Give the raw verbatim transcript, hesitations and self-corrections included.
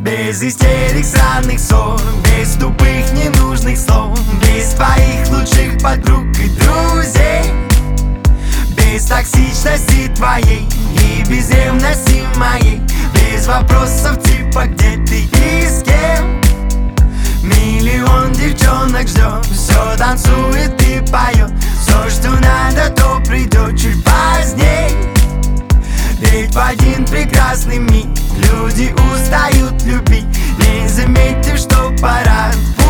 Без истерик, сраных ссор, без тупых ненужных слов, без твоих лучших подруг и друзей, без токсичности твоей и без ревности моей, без вопросов типа где ты и с кем. Миллион девчонок ждет, все танцует и поет, все, что надо, то придет чуть поздней. Ведь в один прекрасный миг люди устают любить, не заметив, что пора